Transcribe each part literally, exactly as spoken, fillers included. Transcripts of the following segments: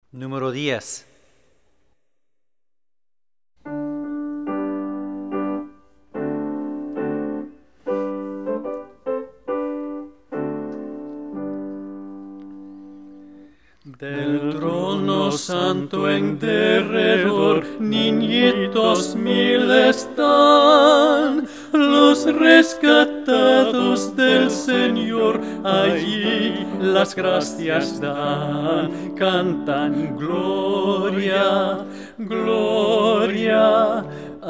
Número diez. Del trono santo en derredor, niñitos mil están, los rescatados del Señor, allí las gracias dan, cantan gloria, gloria,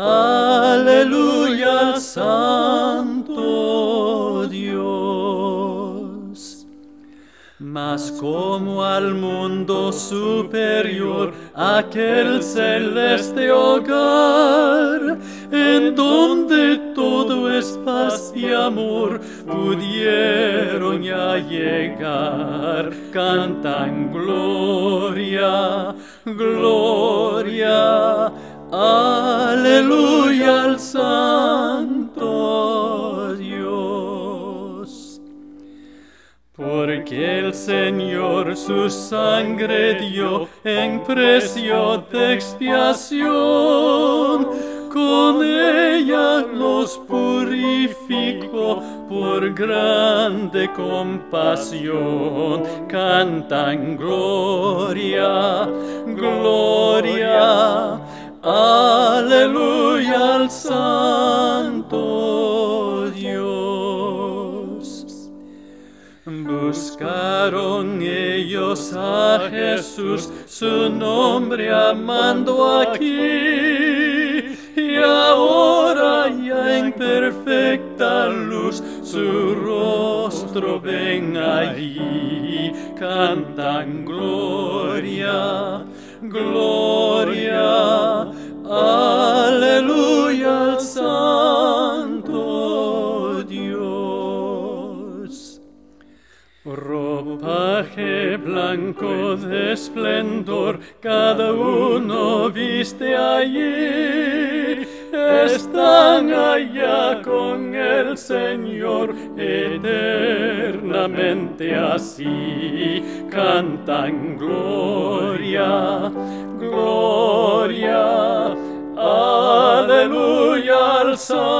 aleluya al santo Dios. Mas como al mundo superior, aquel celeste hogar, en donde todo es paz y amor, pudieron ya llegar, cantan gloria, gloria, aleluya al santo Dios. Porque el Señor su sangre dio en precio de expiación, con ella los purificó por grande compasión. Cantan gloria, gloria, aleluya al santo Dios. Buscaron ellos a Jesús, su nombre amando aquí, y ahora ya en perfecta luz su rostro ven allí. Cantan gloria, gloria, aleluya al santo Dios. Ropaje blanco de esplendor, cada uno viste allí, están allá con el Señor eternamente así. Cantan gloria, gloria, aleluya al santo